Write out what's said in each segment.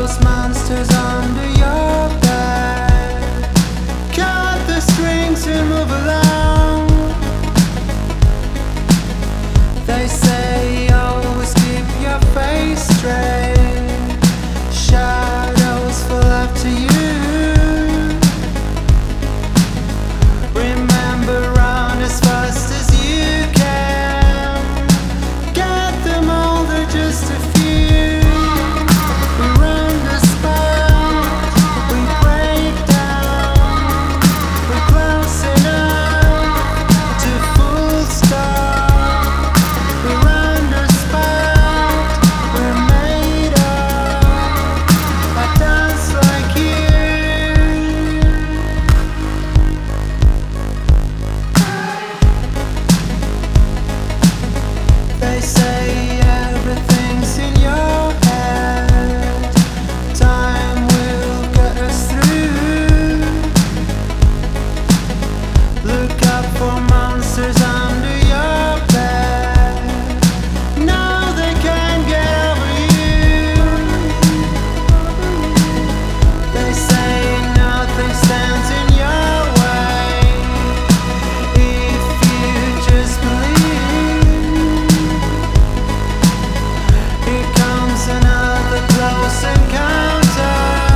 monsters under your bed. Cut the strings and move along. They say always keep your face straight. Shadows fall after you. Remember, run as fast as you can. Get them all, they're just a few. We run the spot, we break down. We're close enough to full stop. We run the spot, we're made of. I dance like you. They say everything's in your head. Time will get us through. Look out for monsters under your bed. No, they can't get over you. They say nothing stands in your way if you just believe. Here comes another close encounter.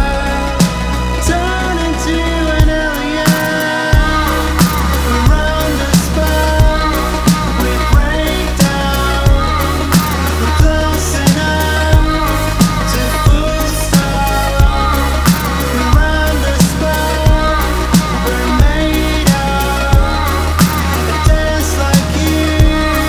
Turn into an alien. Around the spot, we break down. We're close enough to full stop. Around the spot, we're made of. A dance like you.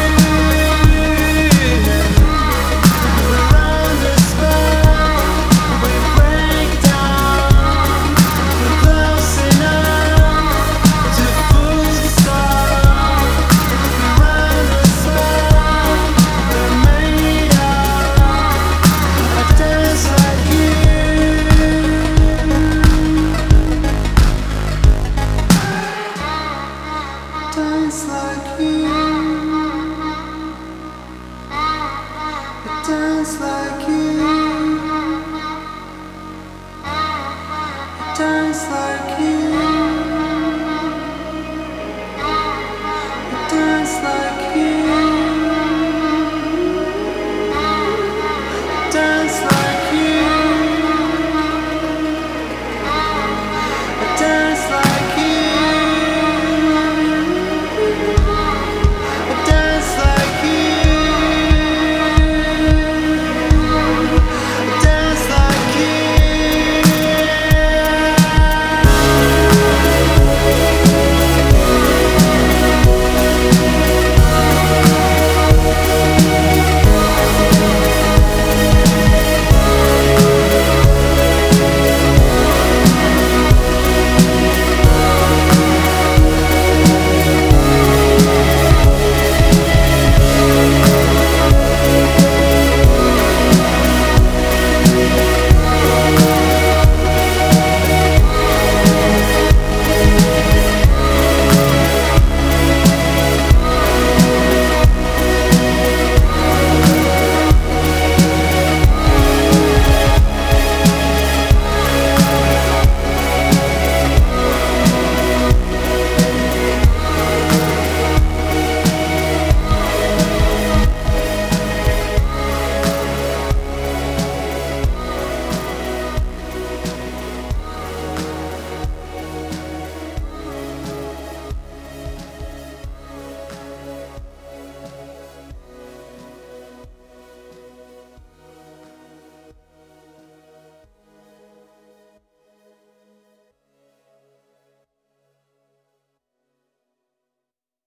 Around the spot, we break down. We're close enough to full stop. Around the spot, we're made of. A dance like you. Dance like you. Dance like you. Dance like you.